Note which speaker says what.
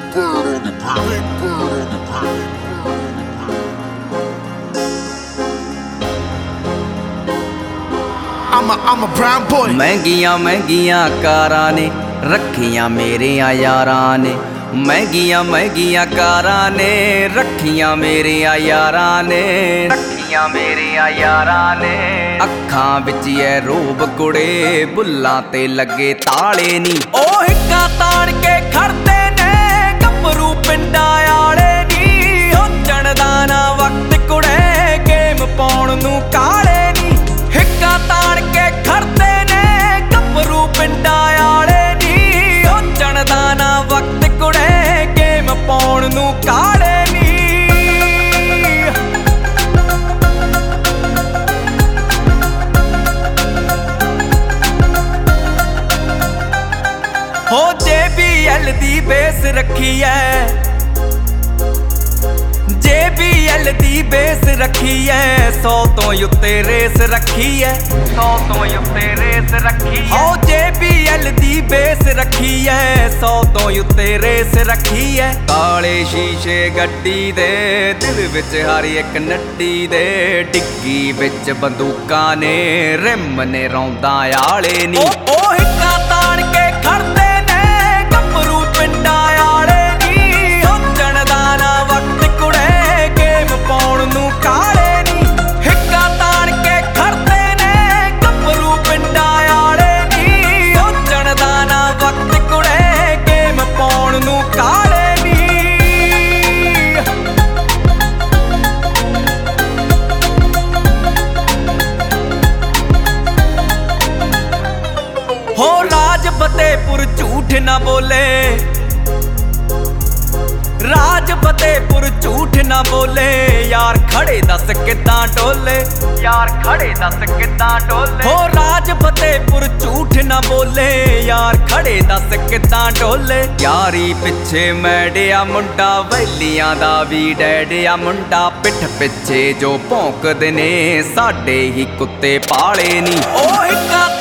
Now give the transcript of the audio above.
Speaker 1: I'm a brown boy।
Speaker 2: महंगियां महंगियां कारां ने रखियां मेरियां यारां ने, महंगियां महंगियां कारां ने रखियां मेरियां यारां ने, रखियां मेरियां यारां ने। अखां विच ऐ रूप कुड़े बुल्लां ते लगे ताले नी, ओ हिक्का ताण के खड़दे ने गभरू पिंडां आले नी। हो चढ़दा ना वक्त कुड़े गेम पाउण नूं काले नी, हिक्का ताण के खड़दे ने गभरू पिंडां आले नी। हो चढ़दा ना वक्त कुड़े गेम पाउण नूं काले नी। हो JBL दी बेस रखी है, JBL दी बेस रखी है, 100 तो उत्ते रेस रखी है, 100 तो उत्ते रेस रखी है। हो JBL दी बेस रखी है, 100 तो उत्ते रेस रखी है। काले शीशे गड्डी दे दिल विच हर एक नड्डी दे, डिग्गी विच बंदूकां ने रिम ने रौंदा आले नी। ओ हिक्का ताण के खड़दे ने गभरू पिंडां आले नी। हो चढ़दा ना वक्त कुड़े गेम पाउण नूं काले नी, हिक्का ताण के खड़दे ने गभरू पिंडां आले नी। हो चढ़दा ना वक्त कुड़े गेम पाउण नूं काले नी। हो राज फतेहपुर झूठ ना बोले, राज फतेहपुर झूठ ना बोले, यार खड़े दस किदां डोले, यार खड़े दस किदां डोले। हो राज फतेहपुर झूठ ना बोले, यार खड़े दस किदां डोले। यारी पिछे मैडिया मुंडा वैलियां दा भी डैडिया मुंडा, पिठ पिछे जो भौंकदे ने साडे ही कुत्ते पाले नी। ओ हिक्का